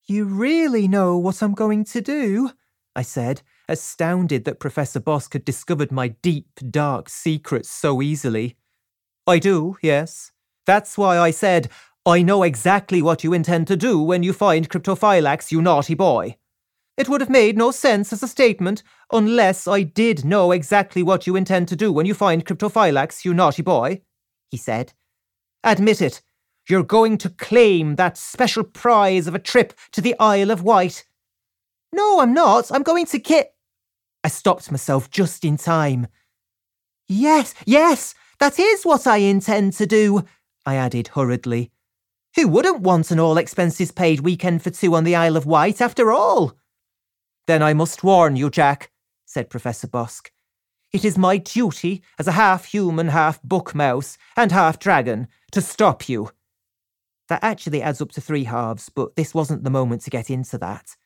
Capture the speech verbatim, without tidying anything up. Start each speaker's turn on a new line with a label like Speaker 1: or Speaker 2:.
Speaker 1: You really know what I'm going to do? I said, astounded that Professor Bosk had discovered my deep, dark secrets so easily. I do, yes. That's why I said, I know exactly what you intend to do when you find Cryptophylax, you naughty boy. It would have made no sense as a statement unless I did know exactly what you intend to do when you find Cryptophylax, you naughty boy, he said. Admit it. You're going to claim that special prize of a trip to the Isle of Wight. No, I'm not. I'm going to ki- I stopped myself just in time. Yes, yes, that is what I intend to do, I added hurriedly. Who wouldn't want an all-expenses-paid weekend for two on the Isle of Wight, after all? Then I must warn you, Jack, said Professor Bosk. It is my duty as a half-human, half-book mouse, and half-dragon, to stop you. That actually adds up to three halves, but this wasn't the moment to get into that.